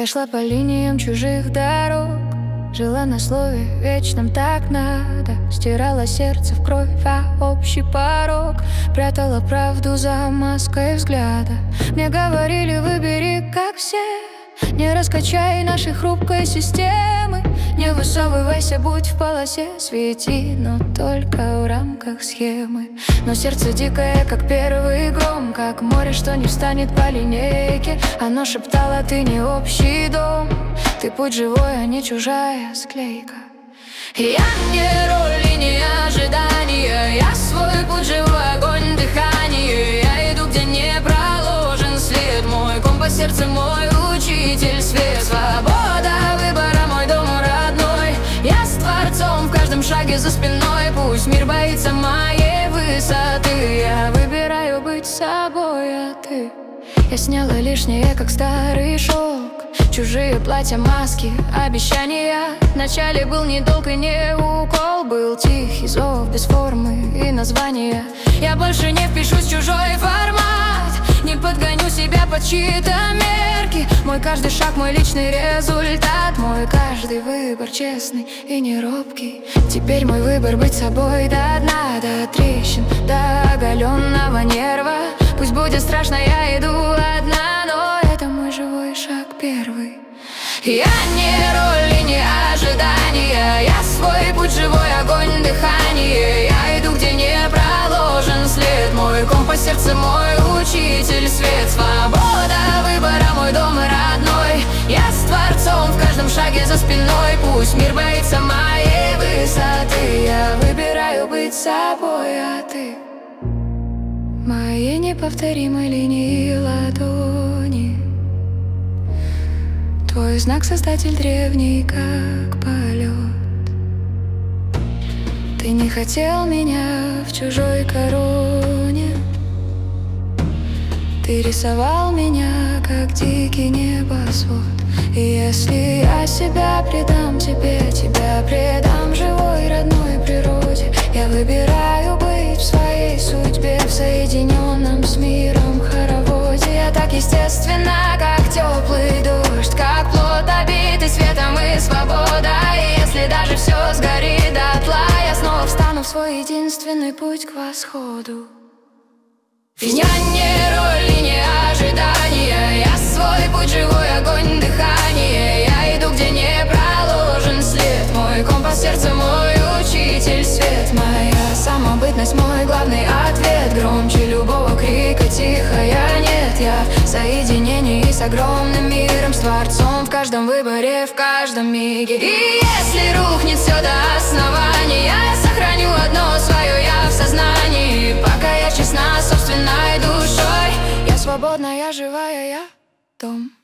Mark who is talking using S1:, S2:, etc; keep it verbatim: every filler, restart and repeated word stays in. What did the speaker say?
S1: Я шла по линиям чужих дорог, жила на слове вечном «так надо». Стирала сердце в кровь, а общий порог прятала правду за маской взгляда. Мне говорили: выбери, как все, не раскачай нашей хрупкой системы. Не высовывайся, будь в полосе, свети, но только в рамках схемы. Но сердце дикое, как первый гром, как море, что не встанет по линейке. Оно шептало: ты не общий дом, ты путь живой, а не чужая склейка. Я не роли, не ожидания, я свой путь, живой огонь, дыхание. Я иду, где не проложен след, мой компас, сердце, мой учитель, свет. Свобода выбора, мой дом родной. Я с Творцом в каждом шаге за спиной. Пусть мир боится моей высоты, я выбираю быть собой, а ты? Я сняла лишнее, как старый шелк, чужие платья, маски, обещания. Вначале был не долг и не укол, был тихий зов без формы и названия. Я больше не впишусь в чужой формат, не подгоню себя под чьи-то мерки. Мой каждый шаг, мой личный результат, мой каждый выбор честный и не робкий. Теперь мой выбор быть собой до дна, до трещин, до оголенного нерва. Пусть будет страшно, я иду одна, но это мой живой шаг первый. Я не роли, не ожидания, я свой путь, живой огонь, дыхание. Я иду, где не проложен след, мой компас, сердце, мой учитель, свет. Свобода выбора, мой дом родной. Я с Творцом в каждом шаге за спиной. Пусть мир боится моей высоты, я выбираю быть собой, а ты? Мои неповторимой линии ладони, твой знак, создатель древний, как полет. Ты не хотел меня в чужой короне, ты рисовал меня, как дикий небосвод. И если я себя предам тебе, тебя предам живой родной природе. Я выбираю быть в своей судьбе, в соединенном с миром хороводе. Я так естественно, как теплый дождь, как плод, обитый светом и свобода. И если даже все сгорит дотла, я снова встану в свой единственный путь к восходу. Я не роли, не ожидания, я свой путь, живой огонь, дыхание. Я иду, где не проложен след, мой компас, сердце, мой учитель, свет. Моя самобытность, мой главный ответ, громче любого крика тихая нет. Я в соединении с огромным миром, с Творцом в каждом выборе, в каждом миге. И если рухнет все до основания, я сохраню одно свое я в сознании. Пока я честна собственной душой, я свободна, я живая, я дом.